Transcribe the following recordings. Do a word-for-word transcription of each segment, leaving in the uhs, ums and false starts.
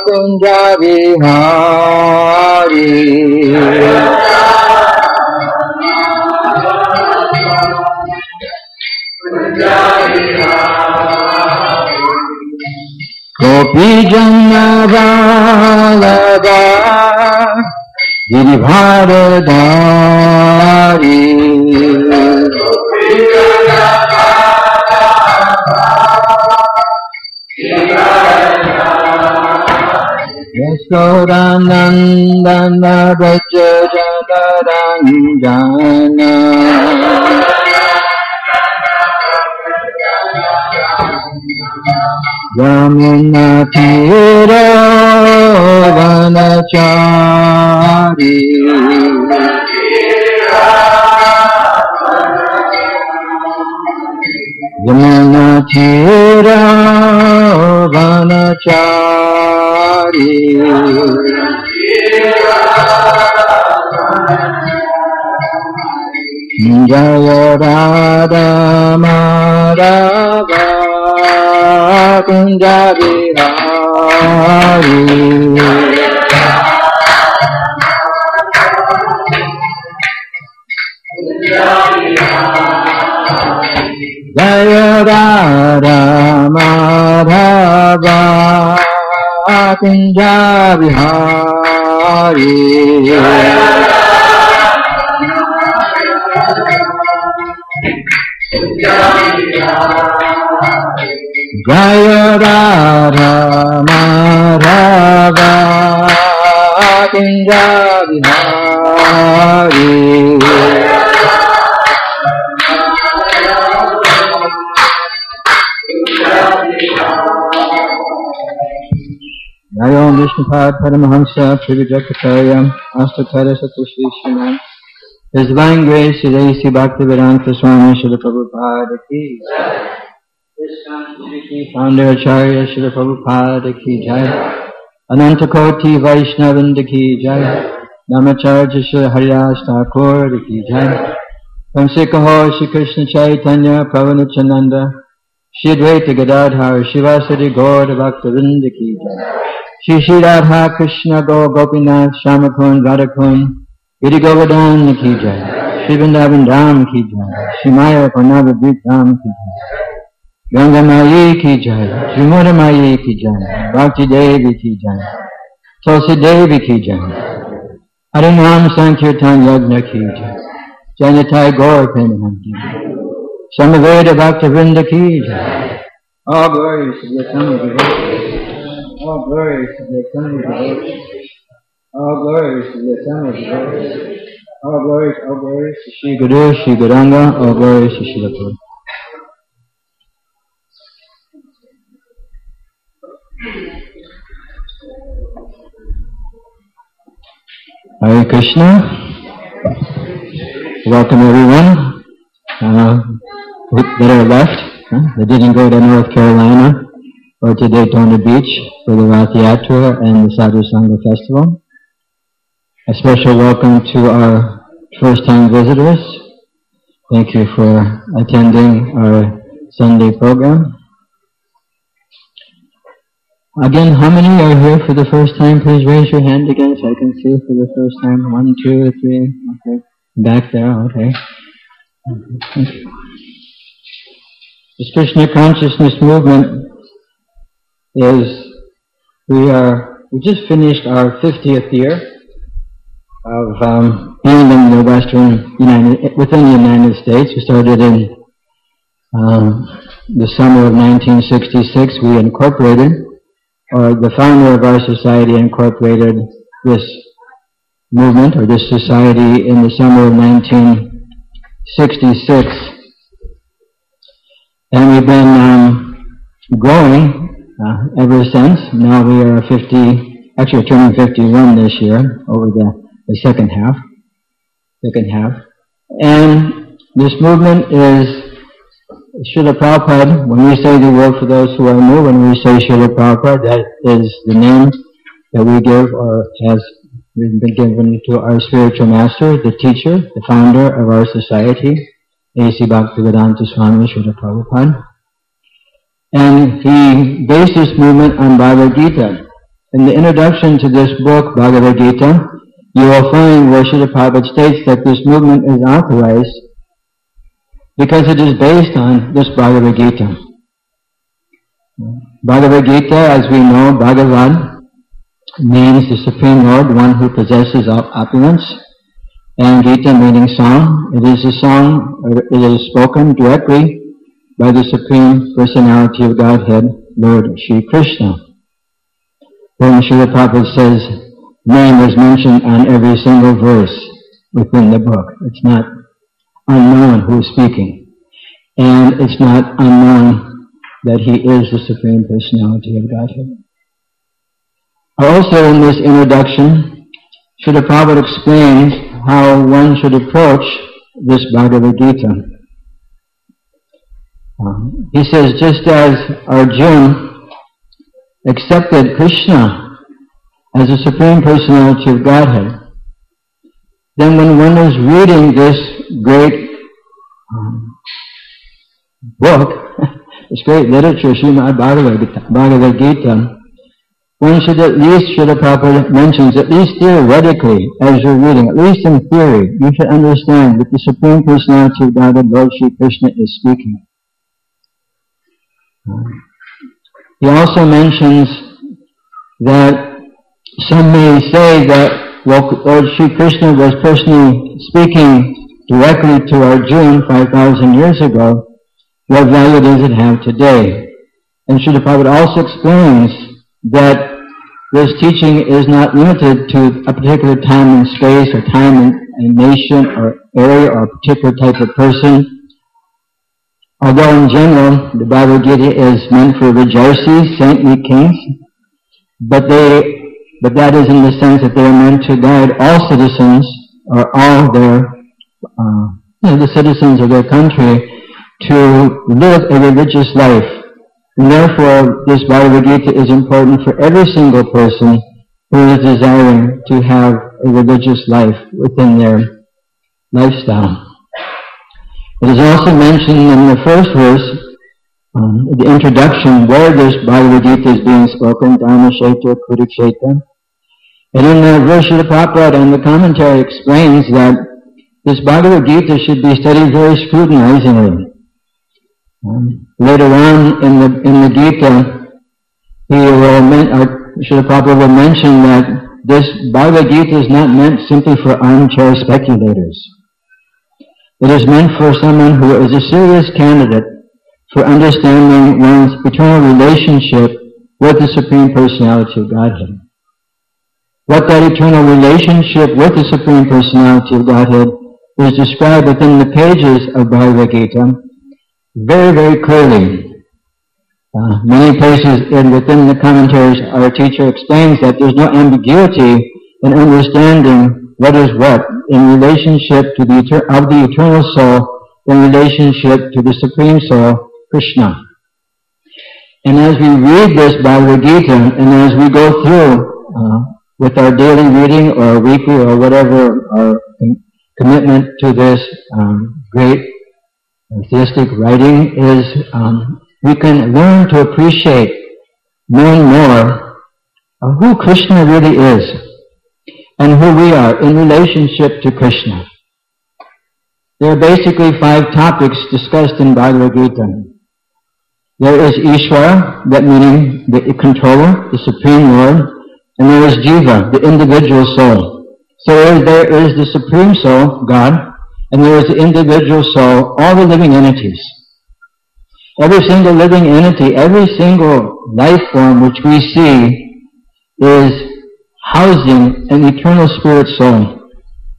Kunja Vihari Gopi Jana Vallabha Girivardhari Yasodanandana Braja Janaranjana Yamuna Tira Vanachari Yamuna Tira Vanachari Jaya Radha Madhava Kunja Vihari Jaya Radha Madhava Kunja Vihari Jaya Radha Madhava Kunja Vihari Jaya Vishnupad Paramahamsa Trivijakacharya Astatara Satushishana His Divine Grace Sri Sri Bhaktivedanta Swami Srila Prabhupada Ki Founder Acharya Srila Prabhupada Ki Jai Anantakoti Vaishnavinda Ki Jai Namacharya Srila Haridas Thakur Ki Jai Kamsikaho Shri Krishna Chaitanya Pravanachananda Shri Dvaita Gadadhar Shivasadi Gaur Bhaktavinda Ki Jai Shri Shri Radha Krishna Go Gopinath Shamakun Radhakun Giri Govardhan Ki Jai Shri Vrindavan Dham Ki Jai Shri Maya Parnavadvip Dham Ki Jai Ganga Mayi Ki Jai Shri Mura Mayi Ki Jai Bhakti Devi Ki Jai Tulsi Devi Ki Jai Harinam Sankirtan Yagna Ki Jai Janatai Gaur Premanam Ki Jai Samaveda Bhaktivinoda Ki Jai All glories to the eternal devotees All glories to the eternal devotees All glories to the eternal devotees All glories, all glories to Shri Guru, Shri Gauranga, all glories to Shri Prabhupada. Hare Krishna. Welcome everyone uh, that are left. Huh? They didn't go to North Carolina or to Daytona Beach for the Rath Yatra and the Sadhu Sangha Festival. A special welcome to our first-time visitors. Thank you for attending our Sunday program. Again, how many are here for the first time? Please raise your hand again so I can see for the first time. One, two, three. Okay. Back there. Okay. Thank you. This Krishna consciousness movement is, we are, we just finished our fiftieth year of um, being in the Western United, within the United States. We started in um, the summer of nineteen sixty-six. We incorporated, or the founder of our society incorporated this movement, or this society, in the summer of nineteen sixty-six. And we've been um, growing uh, ever since. Now we are fifty, actually we're turning fifty-one this year, over the, the second half. Second half. And this movement is Srila Prabhupada. When we say the word, for those who are new, when we say Srila Prabhupada, that is the name that we give, or has been given to our spiritual master, the teacher, the founder of our society, A C Bhaktivedanta Swami Srila Prabhupada. And he based this movement on Bhagavad Gita. in the introduction to this book, Bhagavad Gita, you will find where Srila Prabhupada states that this movement is authorized because it is based on this Bhagavad Gita. Bhagavad Gita, as we know, Bhagavan means the Supreme Lord, one who possesses opulence, and Gita meaning song. It is a song, it is spoken directly by the Supreme Personality of Godhead, Lord Shri Krishna. When Srila Prabhupada says, name is mentioned on every single verse within the book. It's not unknown who is speaking. And it's not unknown that he is the Supreme Personality of Godhead. Also in this introduction, Srila Prabhupada explains how one should approach this Bhagavad Gita. Um, he says, just as Arjuna accepted Krishna as the Supreme Personality of Godhead, then when one is reading this great um, book, this great literature, Srimad Bhagavad Gita, one should at least, Srila Prabhupada mentions, at least theoretically, as you're reading, at least in theory, you should understand that the Supreme Personality of Godhead, Lord Shri Krishna, is speaking. He also mentions that some may say that well, Lord Shri Krishna was personally speaking directly to Arjuna five thousand years ago. What value does it have today? And Srila Prabhupada also explains that this teaching is not limited to a particular time and space or time and, and nation or area or a particular type of person. Although in general, the Bhagavad Gita is meant for Rajarsis, saintly kings, but they, but that is in the sense that they are meant to guide all citizens, or all their, uh, you know, the citizens of their country, to live a religious life. And therefore, this Bhagavad Gita is important for every single person who is desiring to have a religious life within their lifestyle. It is also mentioned in the first verse, um, the introduction, where this Bhagavad Gita is being spoken, Dharmaksheta, Kuruksheta. And in the verse of the Prabhupada and the commentary explains that this Bhagavad Gita should be studied very scrutinizingly. Um, later on in the in the Gita, he will men, or Srila Prabhupada will mention that this Bhagavad Gita is not meant simply for armchair speculators. It is meant for someone who is a serious candidate for understanding one's eternal relationship with the Supreme Personality of Godhead. What that eternal relationship with the Supreme Personality of Godhead is described within the pages of Bhagavad Gita very, very clearly. Uh, many places in, within the commentaries, our teacher explains that there's no ambiguity in understanding what is what in relationship to the of the eternal soul, in relationship to the Supreme Soul, Krishna. And as we read this Bhagavad Gita, and as we go through uh, with our daily reading or weekly or whatever our com- commitment to this um, great theistic writing is, um, we can learn to appreciate more and more of who Krishna really is and who we are in relationship to Krishna. There are basically five topics discussed in Bhagavad Gita. There is Ishvara, that meaning the controller, the Supreme Lord, and there is Jiva, the individual soul. So there is the Supreme Soul, God, and there is the individual soul, all the living entities. Every single living entity, every single life form which we see is housing an eternal spirit soul.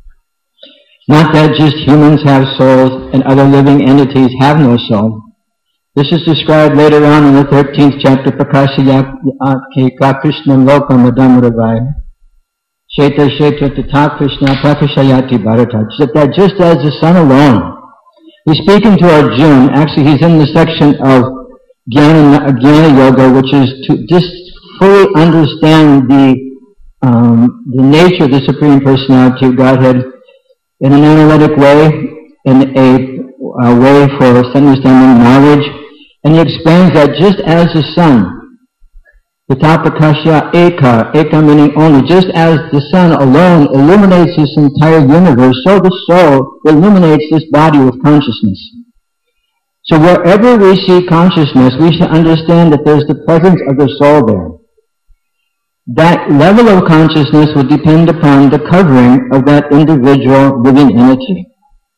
Not that just humans have souls and other living entities have no soul. This is described later on in the thirteenth chapter, Prakashayati Krishna Lokam Adamaravaya. Sheta Sheta Tata Krishna Prakashayati Bharata. That just as the sun alone. He's speaking to Arjuna. Actually, he's in the section of Jnana, Jnana Yoga, which is to just fully understand the um, the nature of the Supreme Personality of Godhead in an analytic way, in a, a way for understanding knowledge. And he explains that just as the sun Yatapakashya eka, eka meaning only. Just as the sun alone illuminates this entire universe, so the soul illuminates this body with consciousness. So wherever we see consciousness, we should understand that there's the presence of the soul there. That level of consciousness will depend upon the covering of that individual living entity.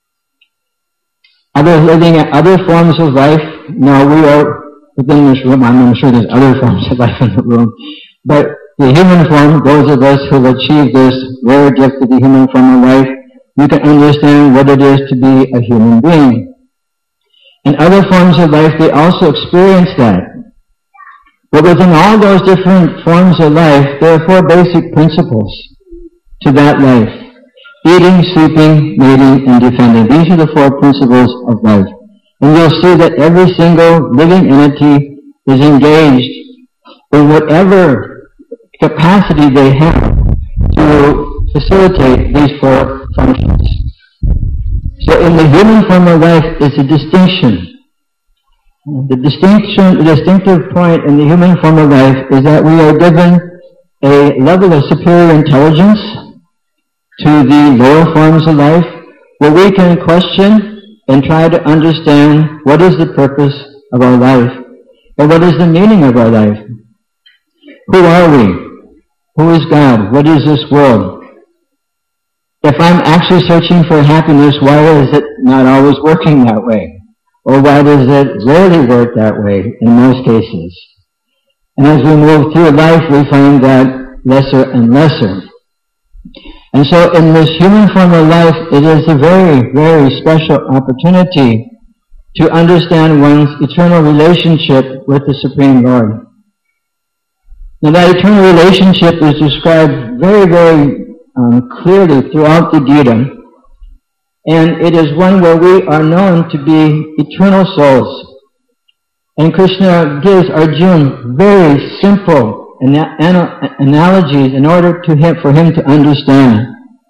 Other living, other forms of life, no, we are within this room. I'm sure there's other forms of life in the room. But the human form, those of us who have achieved this rare gift of the human form of life, we can understand what it is to be a human being. In other forms of life, they also experience that. But within all those different forms of life, there are four basic principles to that life. Eating, sleeping, mating, and defending. These are the four principles of life. And you'll see that every single living entity is engaged in whatever capacity they have to facilitate these four functions. So in the human form of life, it's a distinction. The distinction, the distinctive point in the human form of life is that we are given a level of superior intelligence to the lower forms of life, where we can question and try to understand what is the purpose of our life, and what is the meaning of our life. Who are we? Who is God? What is this world? If I'm actually searching for happiness, why is it not always working that way? Or why does it rarely work that way in most cases? And as we move through life, we find that lesser and lesser. And so in this human form of life, it is a very, very special opportunity to understand one's eternal relationship with the Supreme Lord. Now that eternal relationship is described very, very um, clearly throughout the Gita. And it is one where we are known to be eternal souls. And Krishna gives Arjuna very simple ana- ana- analogies in order to him, for him to understand.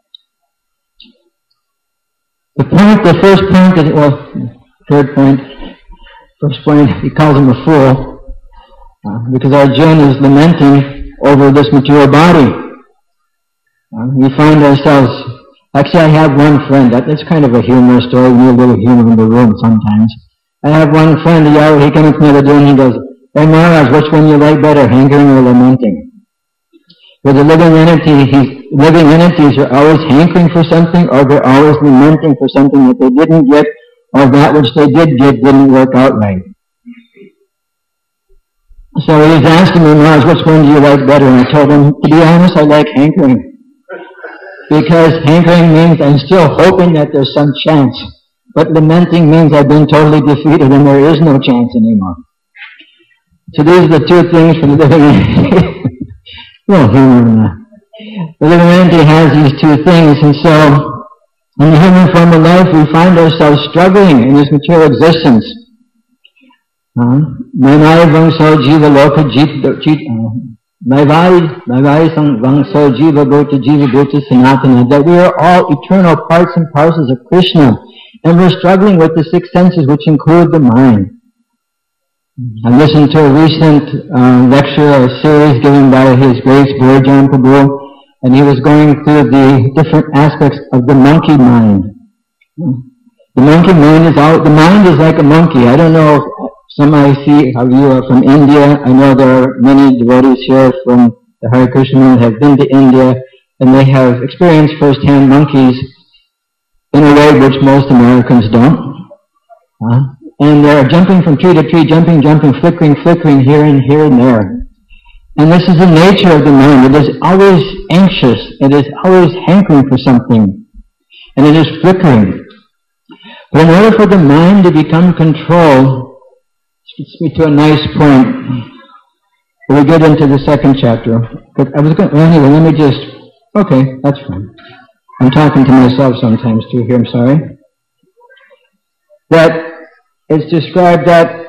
The point, the first point, that, well, third point, first point, he calls him a fool, uh, because Arjuna is lamenting over this material body. Uh, we find ourselves, actually I have one friend, that, that's kind of a humorous story, we need a little humor in the room sometimes. I have one friend, he, he comes to me the other day and he goes, "Hey Maharaj, which one you like better, hankering or lamenting?" With a living entity, he's, living entities are always hankering for something, or they're always lamenting for something that they didn't get, or that which they did get didn't work out right. So he's asking me, "Maharaj, which one do you like better?" And I told him, to be honest, I like hankering. Because hankering means I'm still hoping that there's some chance. But lamenting means I've been totally defeated and there is no chance anymore. So these are the two things for the living entity. Well, humor. The living entity has these two things, and so in the human form of life we find ourselves struggling in this material existence. Maivai vangso jiva loka jita Maivai vangso jiva bhuta jiva bhuta sanatana, that we are all eternal parts and parcels of Krishna. And we're struggling with the six senses, which include the mind. I listened to a recent uh, lecture, a series given by His Grace Bhurijan Prabhu, and he was going through the different aspects of the monkey mind. The monkey mind is all, the mind is like a monkey. I don't know if some I see how you are from India. I know there are many devotees here from the Hare Krishna that have been to India, and they have experienced firsthand monkeys in a way which most Americans don't. Uh, and they're jumping from tree to tree, jumping, jumping, flickering, flickering here and here and there. And this is the nature of the mind. It is always anxious. It is always hankering for something. And it is flickering. But in order for the mind to become controlled, this gets me to a nice point. We'll get into the second chapter. But I was going, well, anyway, let me just, okay, that's fine. I'm talking to myself sometimes too here, I'm sorry. That it's described that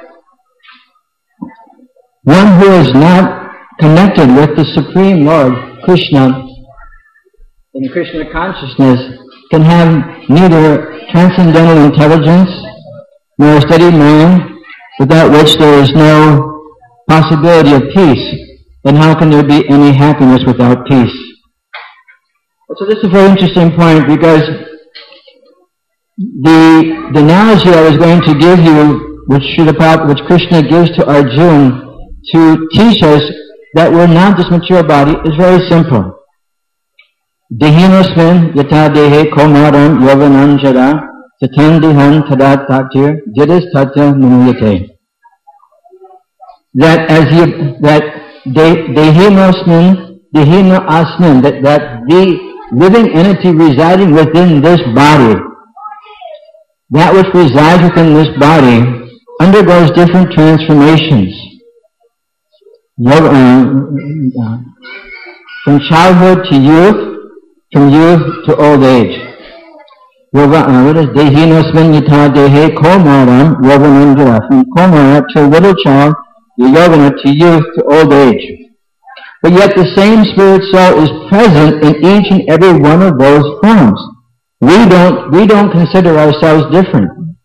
one who is not connected with the Supreme Lord, Krishna, in Krishna consciousness, can have neither transcendental intelligence nor a steady mind, without which there is no possibility of peace. then how can there be any happiness without peace? So this is a very interesting point, because the, the analogy I was going to give you, which, Srila, which Krishna gives to Arjuna to teach us that we're not this material body, is very simple. Dehinosmin yata dehe komaram yovananjara tatandihan tadat taktir jidis tatya manuyate. That as you, that dehinosmin, dehino asmin, that, that the living entity residing within this body, that which resides within this body, undergoes different transformations. From childhood to youth, from youth to old age. What is Dehinosmin yata dehe komaram yovananjara? From komara to little child, yovana to youth to old age. But yet the same spirit soul is present in each and every one of those forms. We don't, we don't consider ourselves different.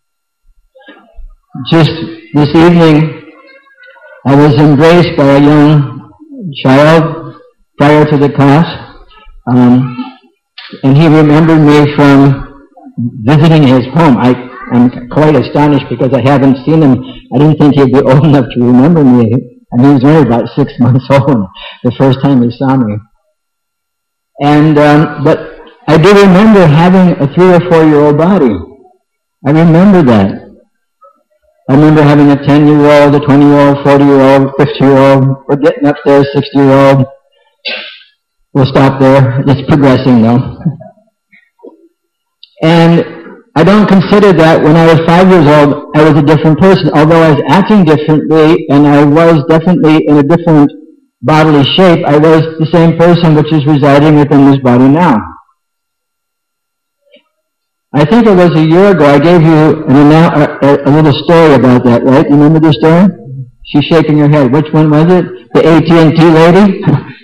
Just this evening, I was embraced by a young child prior to the class, um, and he remembered me from visiting his home. I am quite astonished because I haven't seen him. I didn't think he'd be old enough to remember me. I mean, he was only about six months old the first time he saw me. And, um, but I do remember having a three or four year old body. I remember that. I remember having a ten year old, a twenty year old, forty year old, fifty year old. We're getting up there, sixty year old. We'll stop there. It's progressing though. And I don't consider that when I was five years old, I was a different person, although I was acting differently and I was definitely in a different bodily shape. I was the same person which is residing within this body now. I think it was a year ago I gave you an, a, a, a little story about that, right? You remember the story? She's shaking her head. Which one was it? The A T and T lady?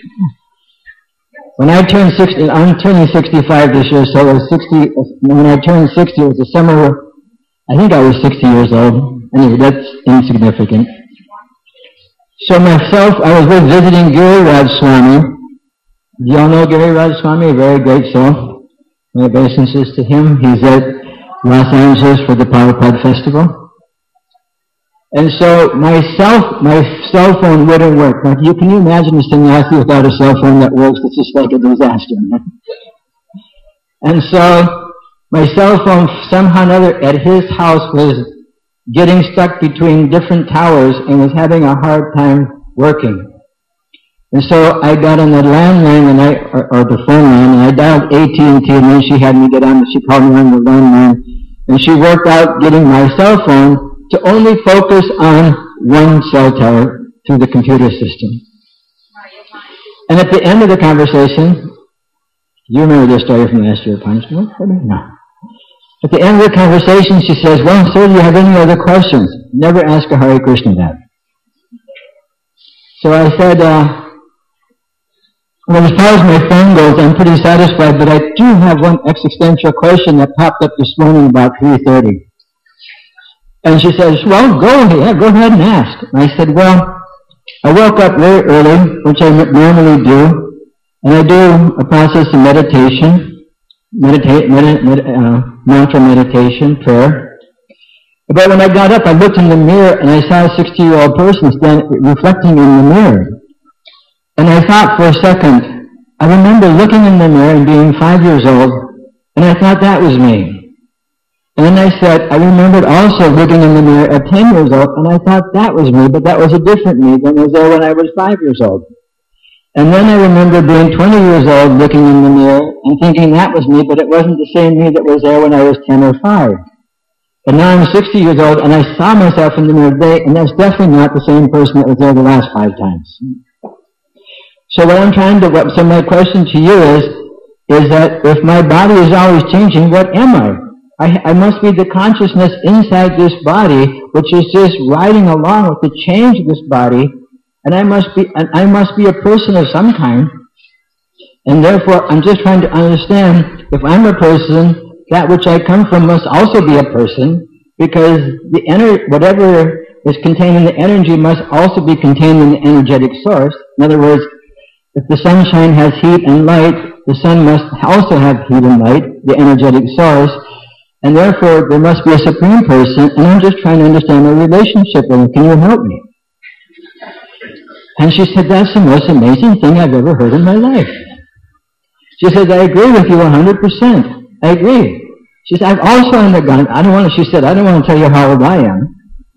When I turned sixty, I'm turning sixty-five this year, so it was sixty, when I turned sixty, it was the summer, I think I was sixty years old. Anyway, that's insignificant. So myself, I was with visiting Giriraj Swami. Do y'all know Giriraj Swami? A very great soul. My obeisances to him. He's at Los Angeles for the Prabhupada Festival. And so myself, my cell phone wouldn't work. Now, you, can you imagine a sannyasi without a cell phone that works? It's just like a disaster. And so my cell phone somehow or another at his house was getting stuck between different towers and was having a hard time working. And so I got on the landline and I, or, or the phone line, and I dialed A T and T, and then she had me get on, she called me on the landline, and she worked out getting my cell phone to only focus on one cell tower through the computer system. And at the end of the conversation, you remember this story from last year, Punch? No? No. At the end of the conversation, she says, well, sir, do you have any other questions? Never ask a Hare Krishna that. So I said, uh, well, as far as my phone goes, I'm pretty satisfied, but I do have one existential question that popped up this morning about three thirty. And she says, well, go ahead, go ahead and ask. And I said, well, I woke up very early, which I normally do, and I do a process of meditation, medita- med- med- uh, mantra meditation, prayer. But when I got up, I looked in the mirror, and I saw a sixty-year-old person stand, reflecting in the mirror. And I thought for a second, I remember looking in the mirror and being five years old, and I thought that was me. And then I said, I remembered also looking in the mirror at ten years old, and I thought that was me, but that was a different me than was there when I was five years old. And then I remember being twenty years old, looking in the mirror, and thinking that was me, but it wasn't the same me that was there when I was ten or five. And now I'm sixty years old, and I saw myself in the mirror today, and that's definitely not the same person that was there the last five times. So what I'm trying to, so my question to you is, is that if my body is always changing, what am I? I, I must be the consciousness inside this body, which is just riding along with the change of this body, and I must be, and I must be a person of some kind. And therefore, I'm just trying to understand, if I'm a person, that which I come from must also be a person, because the ener- whatever is contained in the energy must also be contained in the energetic source. In other words, if the sunshine has heat and light, the sun must also have heat and light, the energetic source, and therefore there must be a supreme person, and I'm just trying to understand my relationship with him. Can you help me? And she said, that's the most amazing thing I've ever heard in my life. She says, I agree with you one hundred percent. I agree. She said, I've also undergone, I don't want to, she said, I don't want to tell you how old I am.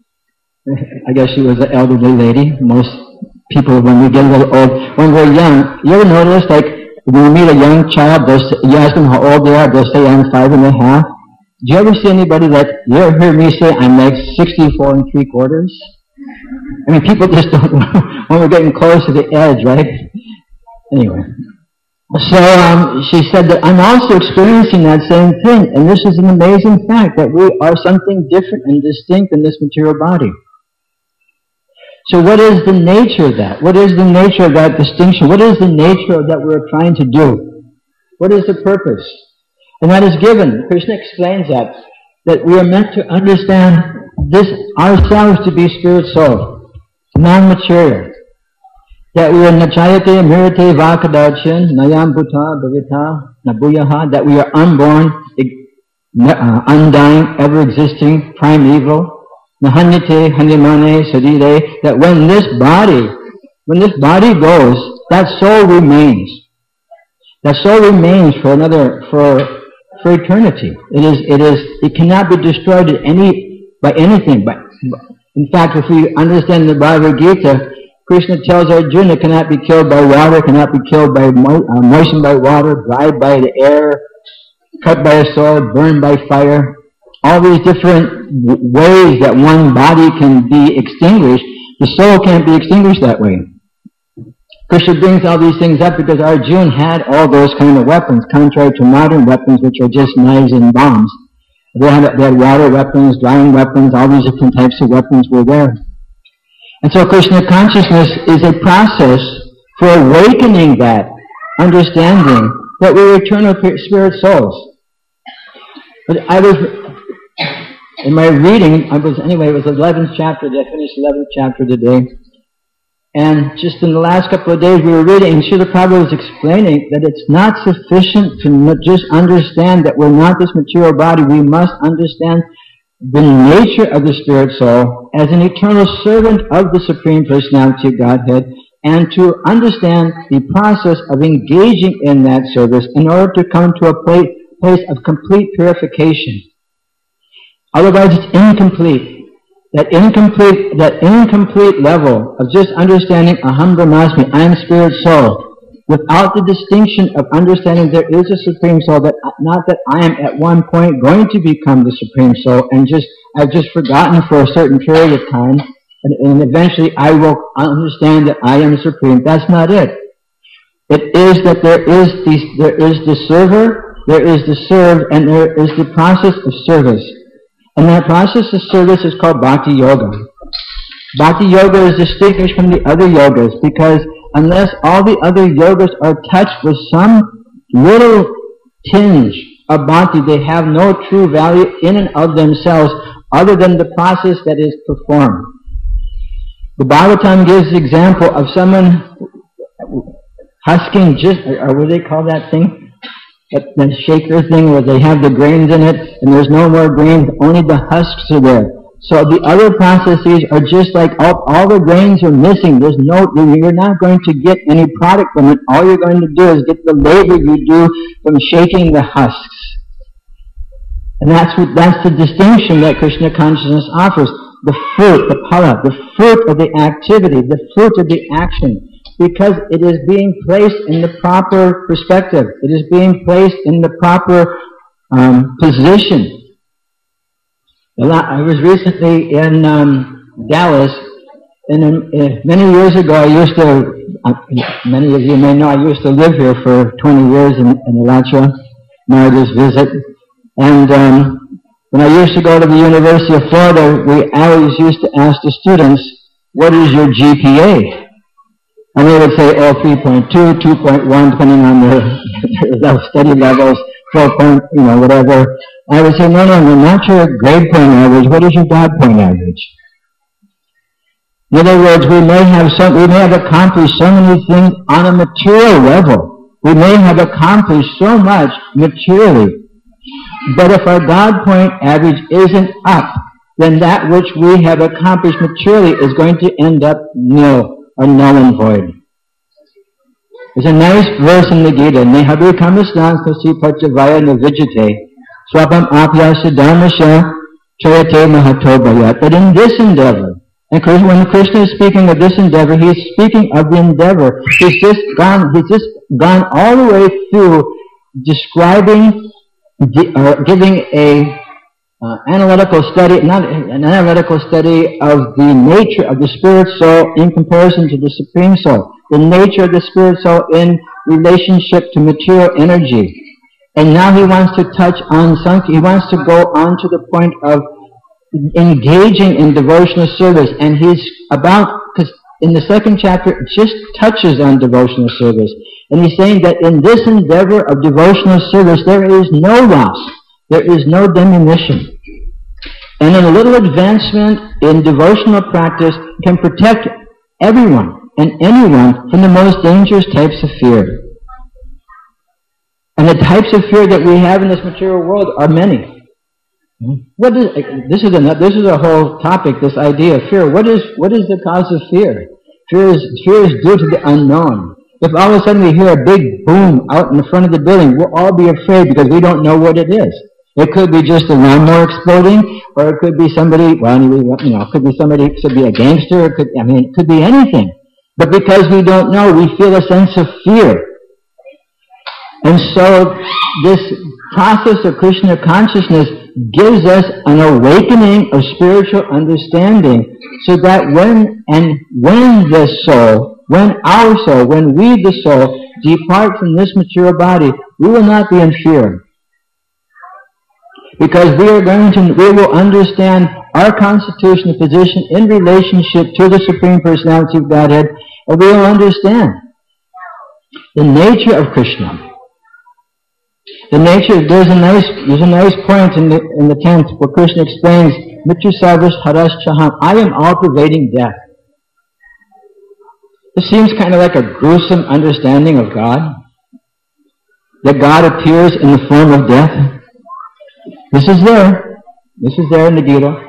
I guess she was an elderly lady. Most people, when we get a little old, when we're young, you ever notice, like, when you meet a young child, you ask them how old they are, they'll say, I'm five and a half. Do you ever see anybody that, you ever hear me say, I'm like sixty-four and three quarters? I mean, people just don't know when we're getting close to the edge, right? Anyway. So um, she said that I'm also experiencing that same thing, and this is an amazing fact, that we are something different and distinct in this material body. So what is the nature of that? What is the nature of that distinction? What is the nature of that we're trying to do? What is the purpose? And that is given. Krishna explains that, that we are meant to understand this ourselves to be spirit soul, non-material. That we are nachayate, mirate, vakadachan, nayam bhuta, bhavita, nabuyaha, that we are unborn, uh, undying, ever-existing, primeval, nahanyate, hanyamane, sadire, that when this body, when this body goes, that soul remains. That soul remains for another, for, for eternity. It is, it is, it cannot be destroyed at any, by anything. But, in fact, if we understand the Bhagavad Gita, Krishna tells Arjuna it cannot be killed by water, cannot be killed by mo- uh, moistened by water, dried by the air, cut by a sword, burned by fire. All these different w- ways that one body can be extinguished, the soul can't be extinguished that way. Krishna brings all these things up because Arjuna had all those kind of weapons, contrary to modern weapons which are just knives and bombs. They had, they had water weapons, drying weapons, all these different types of weapons were there. And so Krishna consciousness is a process for awakening that understanding that we're eternal spirit souls. But I was, in my reading, I was, anyway, it was the eleventh chapter, I finished the eleventh chapter today. And just in the last couple of days we were reading, and Srila Prabhupada was explaining that it's not sufficient to just understand that we're not this material body. We must understand the nature of the spirit soul as an eternal servant of the Supreme Personality of Godhead, and to understand the process of engaging in that service in order to come to a place, place of complete purification. Otherwise it's incomplete. That incomplete, that incomplete level of just understanding Aham Brahmasmi, I am spirit soul, without the distinction of understanding there is a Supreme Soul, that not that I am at one point going to become the Supreme Soul, and just I've just forgotten for a certain period of time, and, and eventually I will understand that I am Supreme. That's not it. It is that there is the, there is the server, there is the served, and there is the process of service. And that process of service is called Bhakti Yoga. Bhakti Yoga is distinguished from the other yogas because unless all the other yogas are touched with some little tinge of bhakti, they have no true value in and of themselves other than the process that is performed. The Bhagavatam gives the example of someone husking just, or what do they call that thing? That, that shaker thing where they have the grains in it and there's no more grains, only the husks are there. So the other processes are just like all, all the grains are missing. There's no, you're not going to get any product from it. All you're going to do is get the labor you do from shaking the husks. And that's what, that's the distinction that Krishna consciousness offers. The fruit, the phala, the fruit of the activity, the fruit of the action. Because it is being placed in the proper perspective. It is being placed in the proper um, position. I was recently in um, Dallas, and in, uh, many years ago I used to, uh, many of you may know, I used to live here for twenty years in, in Alachua. Now I just visit. And um, when I used to go to the University of Florida, we always used to ask the students, what is your G P A? And they would say, oh, three point two, two point one, depending on their, their study levels, four point, you know, whatever. I would say, no, no, no, not your grade point average. What is your God point average? In other words, we may have some, we may have accomplished so many things on a material level. We may have accomplished so much materially. But if our God point average isn't up, then that which we have accomplished materially is going to end up nil, or null and void. There's a nice verse in the Gita, Nehabi kamasnan kasi pachavaya navijate, swapam apyasa dharmasya chayate mahatobhaya. But in this endeavor, and when Krishna is speaking of this endeavor, he is speaking of the endeavor. He's just gone, he's just gone all the way through describing, uh, giving a uh, analytical study, not an analytical study of the nature of the spirit soul in comparison to the Supreme Soul, the nature of the spirit soul in relationship to material energy. And now he wants to touch on something, he wants to go on to the point of engaging in devotional service, and he's about, because in the second chapter it just touches on devotional service, and he's saying that in this endeavor of devotional service there is no loss, there is no diminution, and a little advancement in devotional practice can protect everyone and anyone from the most dangerous types of fear. And the types of fear that we have in this material world are many. What is this? Is a this is a whole topic. This idea of fear. What is what is the cause of fear? Fear is fear is due to the unknown. If all of a sudden we hear a big boom out in the front of the building, we'll all be afraid because we don't know what it is. It could be just a lawnmower exploding, or it could be somebody. Well, you know, it could be somebody. It could be a gangster. It could. I mean, it could be anything. But because we don't know, we feel a sense of fear. And so this process of Krishna consciousness gives us an awakening of spiritual understanding, so that when and when the soul, when our soul, when we the soul depart from this material body, we will not be in fear. Because we are going to, we will understand our constitutional position in relationship to the Supreme Personality of Godhead, and we will understand the nature of Krishna. The nature, there's a nice, there's a nice point in the, in the tenth where Krishna explains, Mitru Sarvas Haras Chaham, I am all-pervading death. This seems kind of like a gruesome understanding of God. That God appears in the form of death. This is there. This is there in the Gita.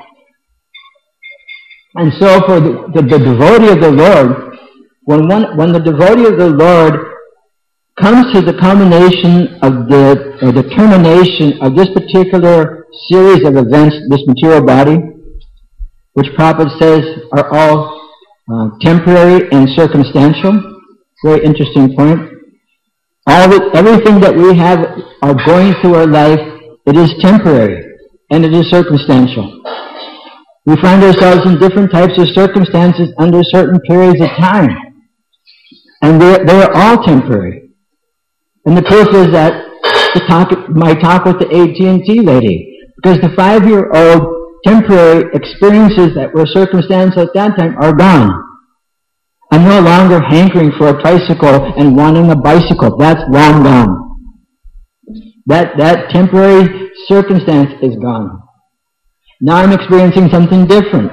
And so for the, the, the devotee of the Lord, when one, when the devotee of the Lord comes to the culmination of the or the termination of this particular series of events, this material body, which Prabhupada says are all uh, temporary and circumstantial. Very interesting point. All the, everything that we have are going through our life, it is temporary and it is circumstantial. We find ourselves in different types of circumstances under certain periods of time, and they they are all temporary. And the proof is that the talk, my talk with the A T and T lady, because the five-year-old temporary experiences that were circumstances at that time are gone. I'm no longer hankering for a tricycle and wanting a bicycle. That's long gone. That, that temporary circumstance is gone. Now I'm experiencing something different.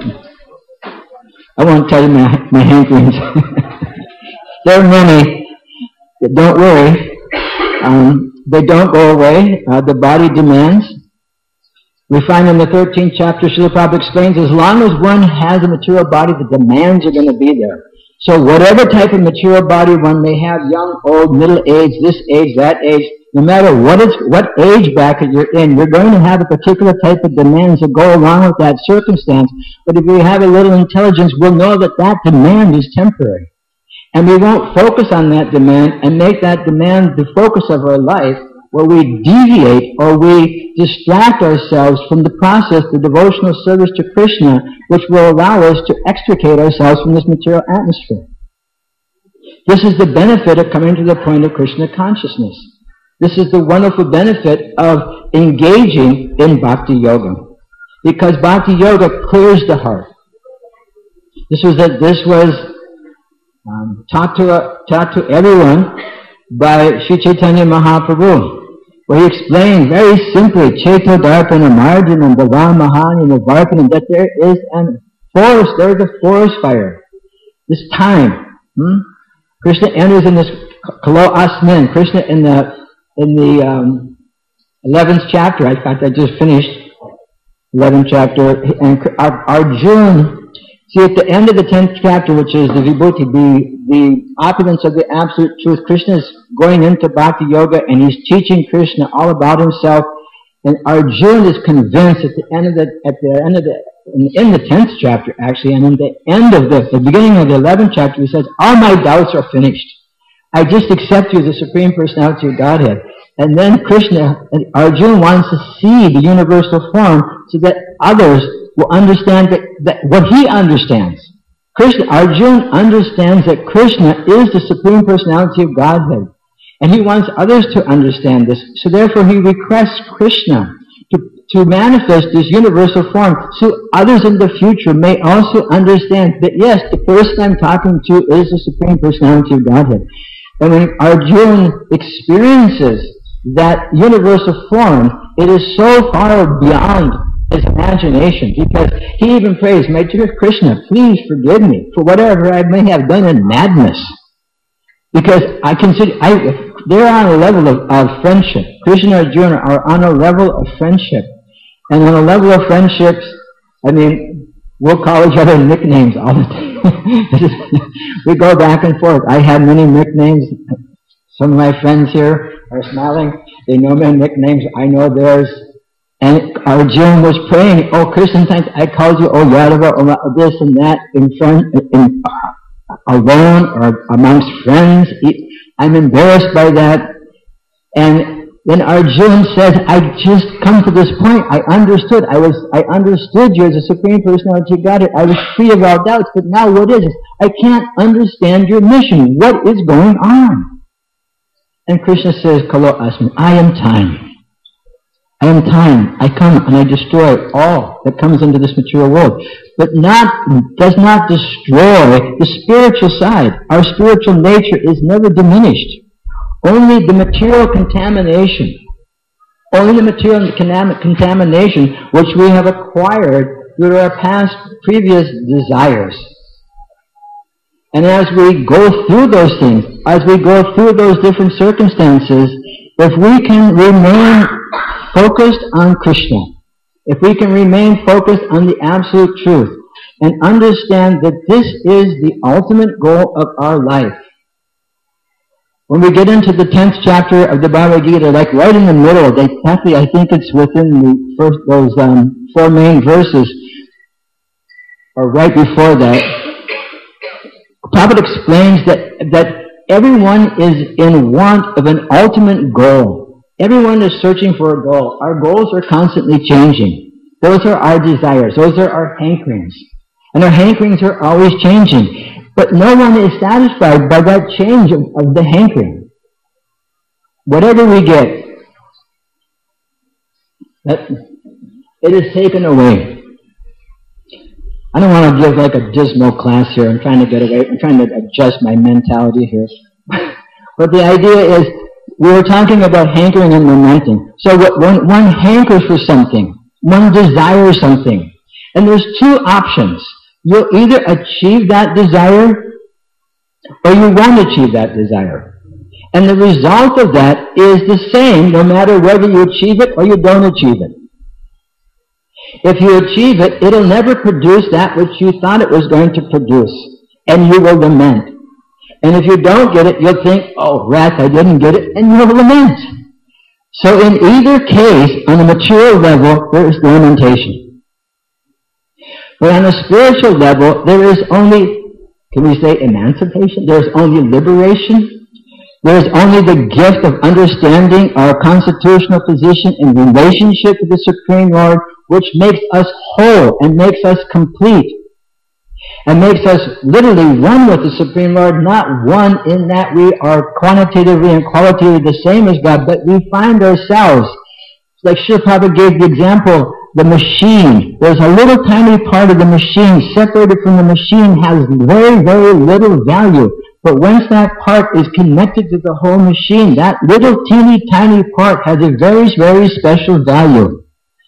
I won't tell you my, my hankerings. There are many. Don't worry. Um, they don't go away. Uh, the body demands. We find in the thirteenth chapter, Srila Prabhupada explains, as long as one has a material body, the demands are going to be there. So whatever type of material body one may have, young, old, middle age, this age, that age, no matter what is, what age bracket you're in, you're going to have a particular type of demands that go along with that circumstance. But if we have a little intelligence, we'll know that that demand is temporary. And we won't focus on that demand and make that demand the focus of our life, where we deviate or we distract ourselves from the process, the devotional service to Krishna, which will allow us to extricate ourselves from this material atmosphere. This is the benefit of coming to the point of Krishna consciousness. This is the wonderful benefit of engaging in Bhakti Yoga. Because Bhakti Yoga clears the heart. This was, a, this was Um, taught to uh, taught to everyone by Sri Chaitanya Mahaprabhu, where he explained very simply, Chaito Darpana Marjanam Bhava Mahani Navarpanam, that there is a forest, there is a forest fire. this time. Hmm? Krishna enters in this Kalo Asmin. Krishna in the in the um, eleventh chapter. In fact, I just finished eleventh chapter, and Arjuna. See, at the end of the tenth chapter, which is the Vibhuti, the, the opulence of the Absolute Truth, Krishna is going into Bhakti Yoga and he's teaching Krishna all about himself. And Arjuna is convinced at the end of the, at the end of the, in, in the tenth chapter actually, and in the end of the, the beginning of the eleventh chapter, he says, all my doubts are finished. I just accept you as the Supreme Personality of Godhead. And then Krishna, Arjuna wants to see the universal form so that others will understand that, that what he understands. Krishna, Arjuna understands that Krishna is the Supreme Personality of Godhead. And he wants others to understand this. So therefore he requests Krishna to, to manifest this universal form so others in the future may also understand that yes, the person I'm talking to is the Supreme Personality of Godhead. And when Arjuna experiences that universal form, it is so far beyond his imagination, because he even prays, my dear Krishna, please forgive me for whatever I may have done in madness. Because I consider, I, they're on a level of, of friendship. Krishna and Arjuna are on a level of friendship. And on a level of friendships, I mean, we'll call each other nicknames all the time. We go back and forth. I have many nicknames. Some of my friends here are smiling. They know my nicknames. I know theirs. And Arjuna was praying, oh, Krishna, I called you, oh, Yadava, oh, this and that, in front, in, uh, alone or amongst friends. I'm embarrassed by that. And then Arjuna says, I just come to this point. I understood. I was, I understood you as a Supreme Personality of Godhead. I was free of all doubts. But now what is it? I can't understand your mission. What is going on? And Krishna says, Kalo Asmin, I am time. I am time. I come and I destroy all that comes into this material world. But not, does not destroy the spiritual side. Our spiritual nature is never diminished. Only the material contamination, only the material contamination which we have acquired through our past, previous desires. And as we go through those things, as we go through those different circumstances, if we can remain focused on Krishna, if we can remain focused on the Absolute Truth, and understand that this is the ultimate goal of our life. When we get into the tenth chapter of the Bhagavad Gita, like right in the middle, they actually, I think it's within the first, those um, four main verses, or right before that, Prabhupada explains that, that everyone is in want of an ultimate goal. Everyone is searching for a goal. Our goals are constantly changing. Those are our desires. Those are our hankerings. And our hankerings are always changing. But no one is satisfied by that change of, of the hankering. Whatever we get, that, it is taken away. I don't want to give like a dismal class here. I'm trying to get away. I'm trying to adjust my mentality here. But the idea is, we were talking about hankering and lamenting. So when one hankers for something, one desires something, and there's two options. You'll either achieve that desire, or you won't achieve that desire. And the result of that is the same, no matter whether you achieve it or you don't achieve it. If you achieve it, it'll never produce that which you thought it was going to produce, and you will lament. And if you don't get it, you'll think, oh, wrath, I didn't get it, and you'll lament. So in either case, on a material level, there is lamentation. But on a spiritual level, there is only, can we say emancipation? There is only liberation. There is only the gift of understanding our constitutional position in relationship to the Supreme Lord, which makes us whole and makes us complete. And makes us literally one with the Supreme Lord, not one in that we are quantitatively and qualitatively the same as God, but we find ourselves, like Srila Prabhupada gave the example, the machine. There's a little tiny part of the machine separated from the machine has very, very little value. But once that part is connected to the whole machine, that little teeny tiny part has a very, very special value.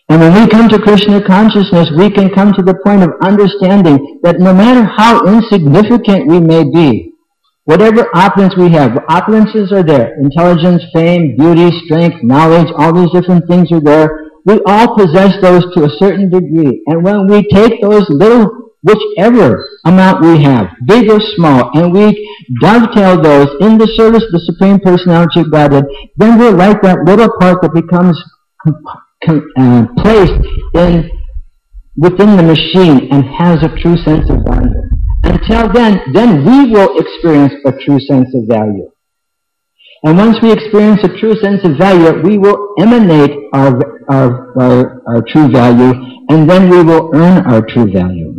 And when we come to Krishna consciousness, we can come to the point of understanding that no matter how insignificant we may be, whatever opulence we have, opulences are there. Intelligence, fame, beauty, strength, knowledge, all these different things are there. We all possess those to a certain degree. And when we take those little, whichever amount we have, big or small, and we dovetail those in the service of the Supreme Personality of Godhead, then we're like that little part that becomes com- uh, placed in within the machine and has a true sense of value. Until then, then we will experience a true sense of value. And once we experience a true sense of value, we will emanate our, our, our, our true value, and then we will earn our true value.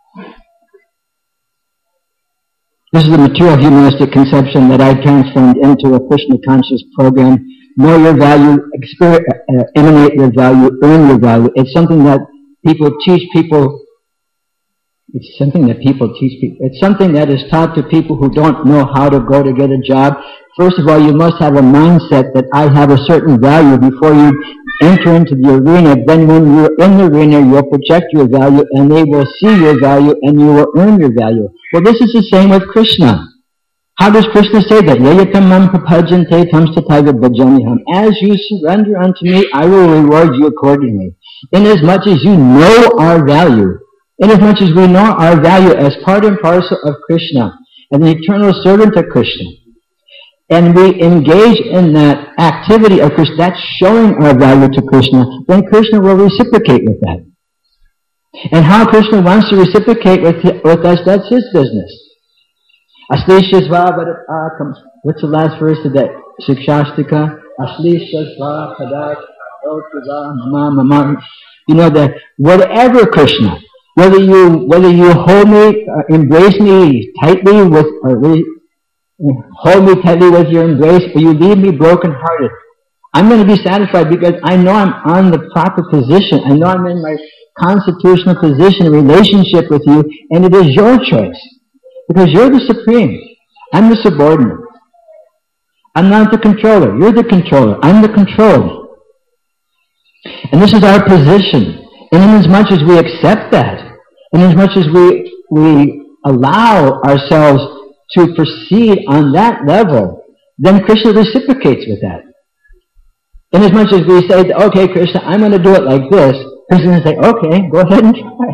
This is the material humanistic conception that I transformed into a Krishna conscious program. Know your value, experience, uh, emanate your value, earn your value. It's something that people teach people. It's something that people teach people. It's something that is taught to people who don't know how to go to get a job. First of all, you must have a mindset that I have a certain value before you enter into the arena. Then when you're in the arena, you'll project your value and they will see your value and you will earn your value. Well, this is the same with Krishna. How does Krishna say that? Yayatamam prapajante tamstataiva bhajaniham. As you surrender unto me, I will reward you accordingly. Inasmuch as you know our value, inasmuch as we know our value as part and parcel of Krishna, and the eternal servant of Krishna, and we engage in that activity of Krishna, that's showing our value to Krishna, then Krishna will reciprocate with that. And how Krishna wants to reciprocate with, with us, that's his business. Ashlishasva comes. What's the last verse of that? Sikshastika. Ashlishasva padak mama mama. You know that whatever Krishna, whether you whether you hold me, uh, embrace me tightly with, or re, hold me tightly with your embrace, or you leave me broken-hearted, I'm going to be satisfied because I know I'm on the proper position. I know I'm in my constitutional position, relationship with you, and it is your choice. Because you're the supreme. I'm the subordinate. I'm not the controller. You're the controller. I'm the controlled. And this is our position. And inasmuch as we accept that, inasmuch as we, we allow ourselves to proceed on that level, then Krishna reciprocates with that. Inasmuch as we say, okay, Krishna, I'm going to do it like this, Krishna will say, okay, go ahead and try.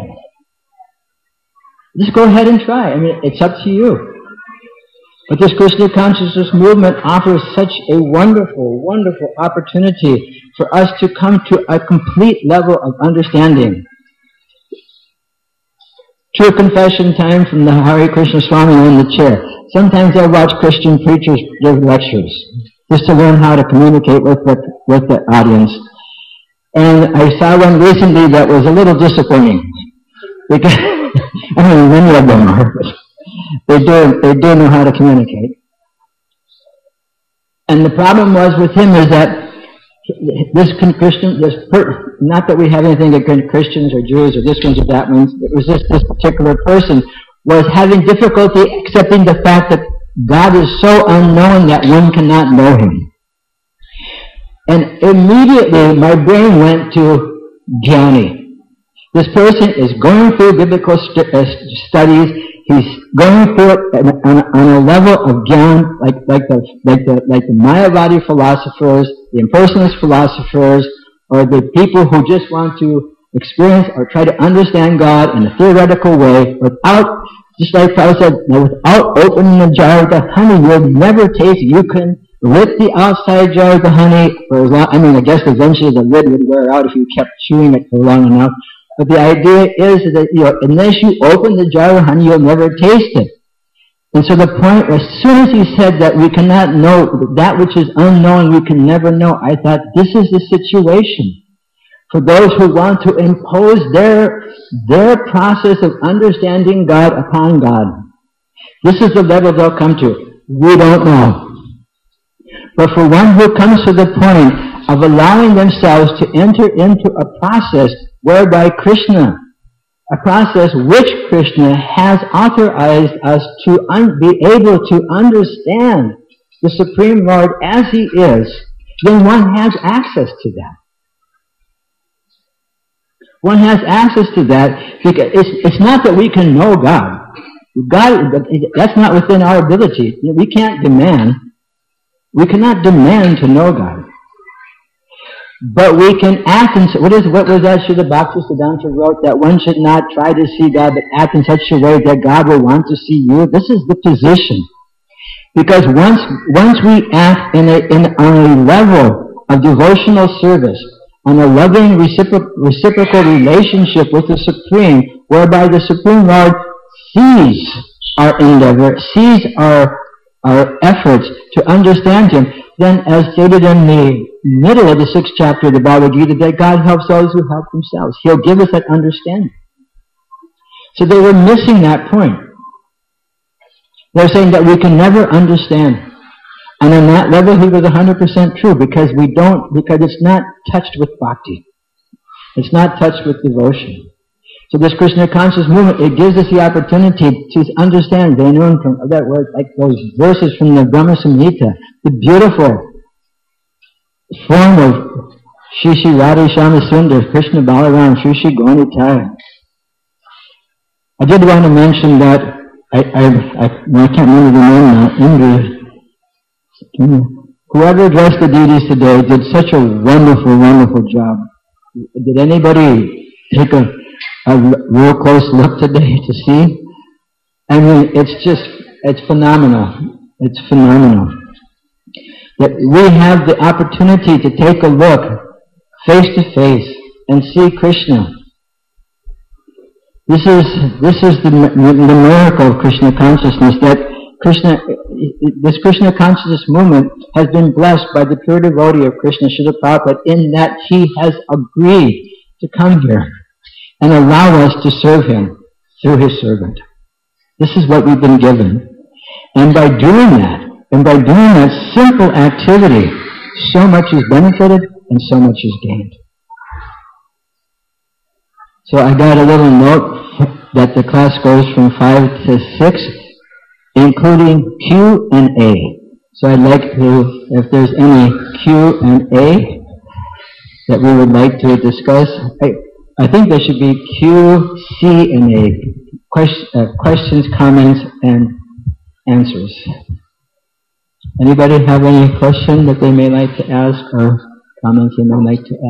Just go ahead and try. I mean, it's up to you. But this Krishna consciousness movement offers such a wonderful, wonderful opportunity for us to come to a complete level of understanding. True confession time from the Hare Krishna Swami in the chair. Sometimes I watch Christian preachers give lectures just to learn how to communicate with the, with the audience. And I saw one recently that was a little disappointing. Because I mean, many of them are, but they do, they do know how to communicate. And the problem was with him is that this Christian, this per, not that we have anything against Christians or Jews or this ones or that ones, it was just this particular person was having difficulty accepting the fact that God is so unknown that one cannot know him. And immediately my brain went to Jnani. This person is going through biblical st- uh, studies. He's going through it on, on, on a level of jnana, like like the like the like the Mayavadi philosophers, the impersonalist philosophers, or the people who just want to experience or try to understand God in a theoretical way, without, just like Prabhupada said, without opening the jar of the honey, you'll never taste it. You can lick the outside jar of the honey for as long. I mean, I guess eventually the lid would wear out if you kept chewing it for long enough. But the idea is that, you know, unless you open the jar of honey, you'll never taste it. And so the point, as soon as he said that we cannot know, that which is unknown we can never know, I thought this is the situation for those who want to impose their, their process of understanding God upon God. This is the level they'll come to. We don't know. But for one who comes to the point of allowing themselves to enter into a process whereby Krishna, a process which Krishna has authorized us to un- be able to understand the Supreme Lord as He is, then one has access to that. One has access to that. Because it's, it's not that we can know God. God, that's not within our ability. We can't demand. We cannot demand to know God. But we can act in, what is, what was that Srila Bhaktisiddhanta wrote, that one should not try to see God, but act in such a way that God will want to see you? This is the position. Because once, once we act in a, in, on a level of devotional service, on a loving recipro- reciprocal relationship with the Supreme, whereby the Supreme Lord sees our endeavor, sees our, our efforts to understand Him, then as stated in the middle of the sixth chapter of the Bhagavad Gita, that God helps those who help themselves. He'll give us that understanding. So they were missing that point. They're saying that we can never understand. And on that level, he was one hundred percent true, because we don't, because it's not touched with bhakti. It's not touched with devotion. So this Krishna conscious movement, it gives us the opportunity to understand Venun from that word, like those verses from the Brahma Samhita, the beautiful form of Shri Shri Radha Shama Sundar, Krishna Balaram, Shri Shri Gaunitai. I did want to mention that I I, I, I can't remember the name now. Indra. Whoever addressed the deities today did such a wonderful, wonderful job. Did anybody take a a real close look today to see? I mean, it's just, it's phenomenal. It's phenomenal. That we have the opportunity to take a look face to face and see Krishna. This is, this is the, the miracle of Krishna consciousness, that Krishna, this Krishna consciousness movement has been blessed by the pure devotee of Krishna, Srila Prabhupada, in that he has agreed to come here and allow us to serve Him through His servant. This is what we've been given. And by doing that, and by doing that simple activity, so much is benefited and so much is gained. So I got a little note that the class goes from five to six, including Q and A. So I'd like to, if there's any Q and A that we would like to discuss, I, I think there should be Q, C, and A. Question, uh, questions, comments, and answers. Anybody have any question that they may like to ask or comments they may like to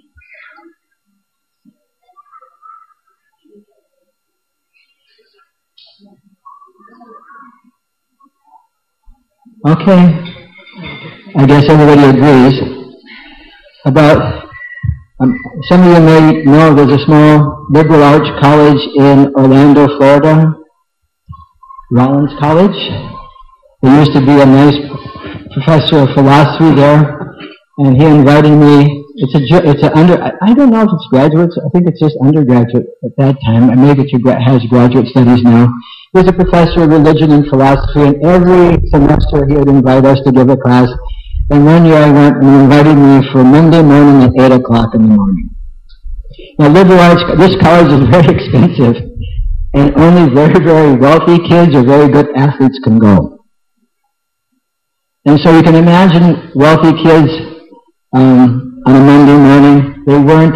add? Okay. I guess everybody agrees. About Um, some of you may know there's a small liberal arts college in Orlando, Florida, Rollins College. There used to be a nice professor of philosophy there, and he invited me. It's a it's a under. I don't know if it's graduates. I think it's just undergraduate at that time. And maybe it has graduate studies now. He was a professor of religion and philosophy, and every semester he would invite us to give a class. And one year I went and he invited me for Monday morning at eight o'clock in the morning. Now liberal arts, this college is very expensive, and only very, very wealthy kids or very good athletes can go. And so you can imagine wealthy kids um, on a Monday morning, they weren't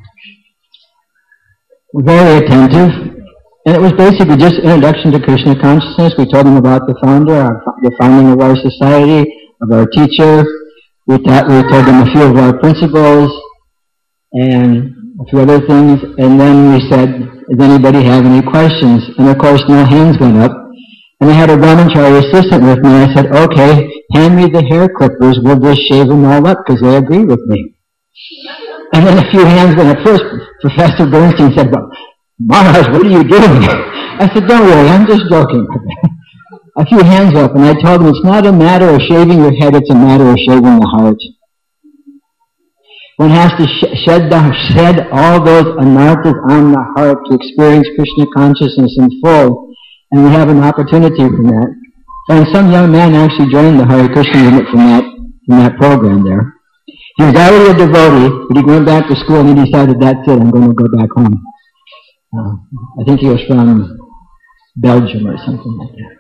very attentive. And it was basically just introduction to Krishna consciousness. We told them about the founder, our, the founding of our society, of our teacher. We, taught, we told them a few of our principles and a few other things. And then we said, does anybody have any questions? And of course, no hands went up. And I had a brahmachari assistant with me. I said, okay, hand me the hair clippers. We'll just shave them all up because they agree with me. And then a few hands went up. First, Professor Bernstein said, well, Maharaj, what are you doing? I said, don't worry, I'm just joking. A few hands up, and I told him it's not a matter of shaving your head, it's a matter of shaving the heart. One has to sh- shed, the, shed all those anarthas on the heart to experience Krishna consciousness in full, and we have an opportunity from that. And some young man actually joined the Hare Krishna movement from that, from that program there. He was already a devotee, but he went back to school and he decided, that's it, I'm going to go back home. Uh, I think he was from Belgium or something like that.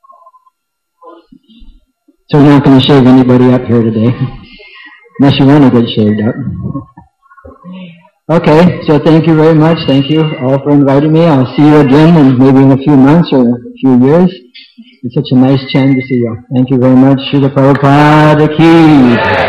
So we're not going to shave anybody up here today, unless you want to get shaved up. Okay, so thank you very much. Thank you all for inviting me. I'll see you again in maybe in a few months or a few years. It's such a nice chance to see you. Thank you very much. Srila Prabhupada ki.